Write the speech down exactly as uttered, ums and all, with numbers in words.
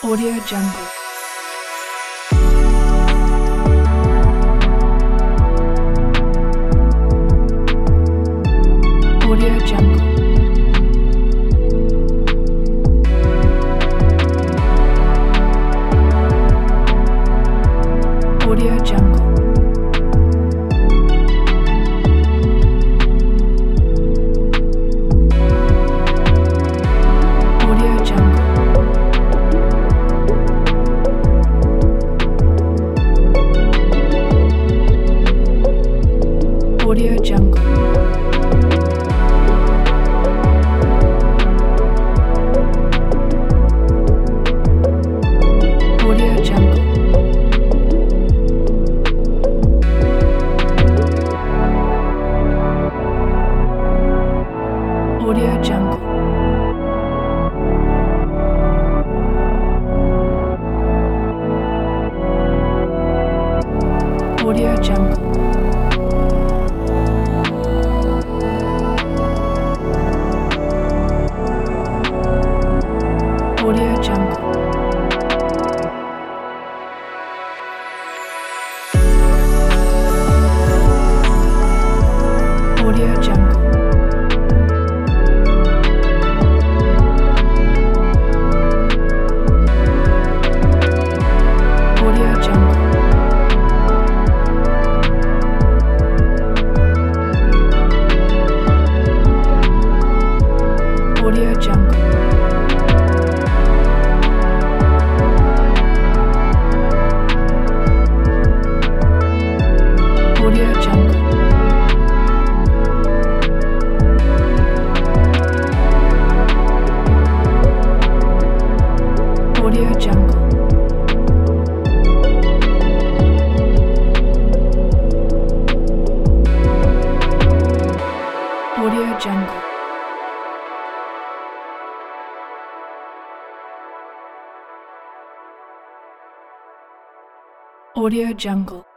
Audio Jungle. Audio Jungle. Audio Jungle. Audio Jungle. Audio Jungle. Audio Jungle. Audio Jungle. Audio Jungle. Audio Jungle. Audio Jungle. Audio Jungle. Audio Jungle. Audio Jungle. Audio Jungle. Audio Jungle. Audio Jungle.